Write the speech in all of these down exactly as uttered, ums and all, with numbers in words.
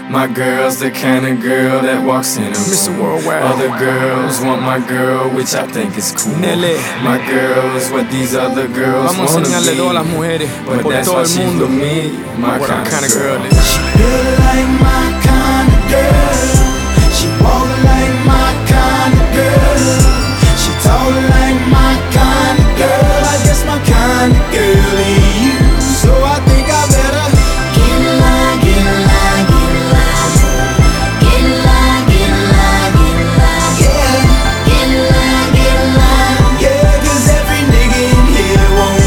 My girl's the kind of girl that walks in a room. Mister Worldwide. Other girls want my girl, which I think is cool. Nelly. My girl is what these other girls Vamos a wanna enseñarle a todas las be. mujeres But por that's todo why el she's mundo with me, my what kind, kind of of girl girl. is. She built like my kind of girl. She walk like my kind of girl. She talk like my kind of girl. I guess my kind of girl is you. So I think I better get in line, get in line, get in line. Get in line, get in line, get in line. Yeah, get in line, get in line. Yeah, 'cause every nigga in here want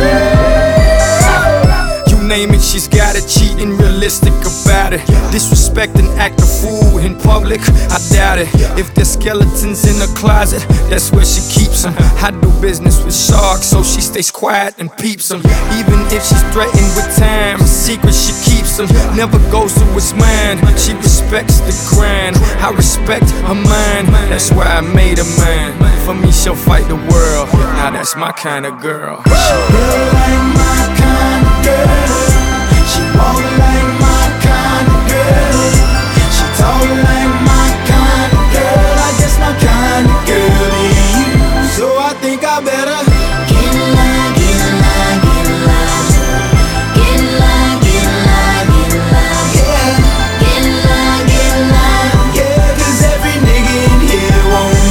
you. You name it, she's got it, cheating, realistic about it. Disrespect and act a fool in public, I doubt it. If there's skeletons in the closet, that's where she keeps them. I do business with sharks, so she stays quiet and peeps them. Even if she's threatened with time, secret she keeps them. Never goes to his mind, she respects the grind. I respect her mind, that's why I made her mine. For me, she'll fight the world, now that's my kind of girl. She built like my kind of girl. She walk like my kind of girl. She talk like my kind of girl. I guess my kind of girl is you. So I think I better get in line, get in line, get in line. Get in line, get in line, get in line. Yeah, get in line, get in line. Yeah, 'cause every nigga in here want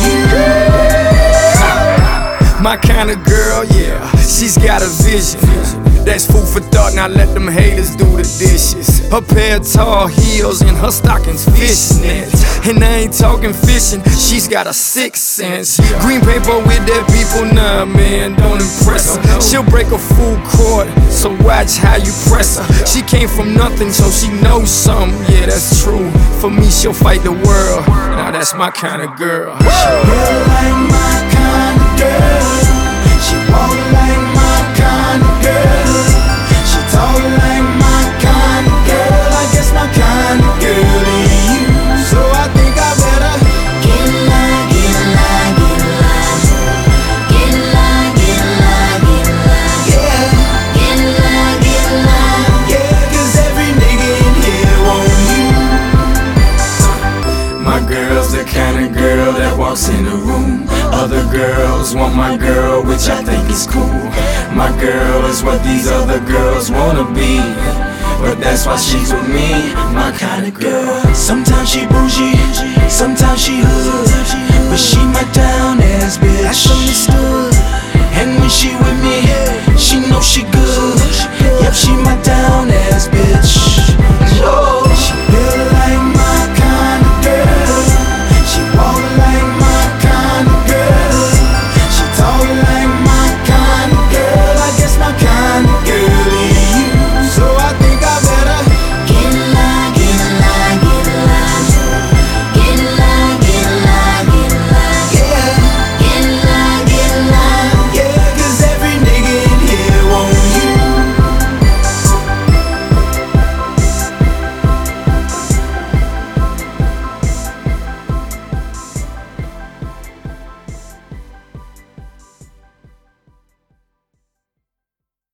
you. My kind of girl, yeah, she's got a vision. That's food for thought, now let them haters do the dishes. Her pair of tall heels and her stockings fishnets. And I ain't talking fishing, she's got a sixth sense. Green paper with that people, nah man, don't impress her. She'll break a full court, so watch how you press her. She came from nothing, so she knows something, yeah that's true. For me, she'll fight the world, now that's my kind of girl. She built like my kind of girl. She walk like my kind of girl. She talk like my kind of girl. I guess my kind of girl is you. So I think I better get in line, get in line, get in line. Get in line, get in line, get in line. Yeah, get in line, get in line. Yeah, 'cause every nigga in here want you. My girl's the kind of girl that walks in a room. Other girls want my girl, which I think is cool. My girl is what these other girls wanna be. But that's why she's with me, my kind of girl. Sometimes she bougie, sometimes she hood, but she my down ass bitch. That's understood. And when she with me, she know she good. Yep, she my down ass bitch.